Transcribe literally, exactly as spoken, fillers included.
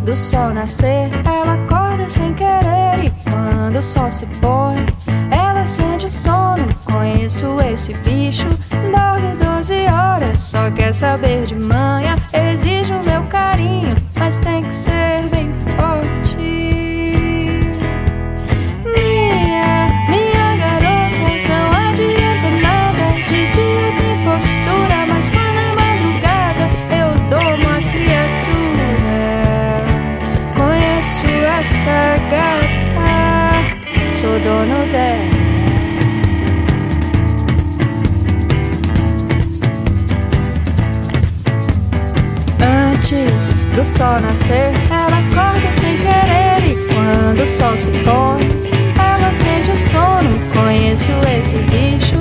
do sol nascer, ela acorda sem querer. E quando o sol se põe, ela sente sono. Conheço esse bicho, dorme doze horas, só quer saber de manhã. Exige o meu carinho, mas tem que ser bem forte. Minha, minha garota, não adianta nada. De dia tem postura, mas quando é madrugada eu dou uma criatura. Conheço essa gata, sou dono dela. Antes do sol nascer, ela acorda sem querer. E quando o sol se põe, ela sente sono. Conheço esse bicho,